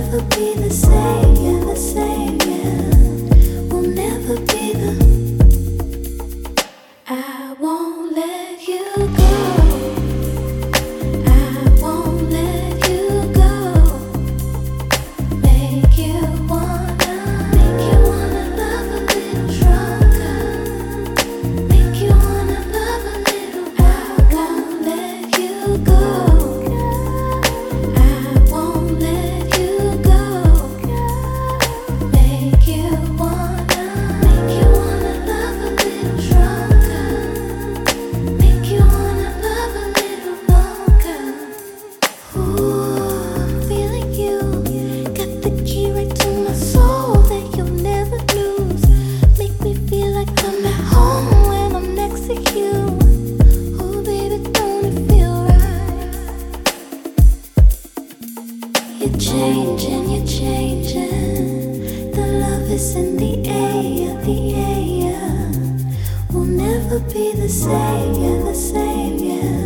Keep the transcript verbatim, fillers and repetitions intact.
never be the same, yeah, the same, yeah. We'll never be the. I won't let you go. I won't let you go. Make you wanna, make you wanna love a little stronger. Make you wanna love a little. I won't let you go. I won't let you go. Make you wanna, make you wanna love a little stronger. Make you wanna love a little longer. Ooh, feeling you, got the key right to my soul that you'll never lose. Make me feel like I'm at home when I'm next to you. Oh baby, don't it feel right? You're changing, you're changing. The love is in the air, the air. We'll never be the same, yeah, the same, yeah.